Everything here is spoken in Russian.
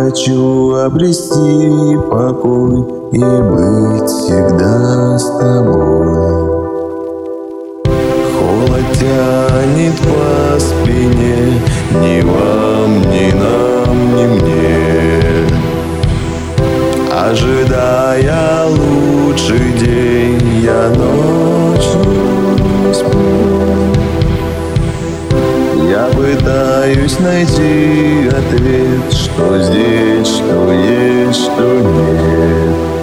хочу обрести покой и быть всегда с тобой. Холод тянет по спине, ни вам, ни нам, ни мне. Ожидая лучший день, я ночью не сплю. Я пытаюсь найти ответ, что здесь, что есть, что нет.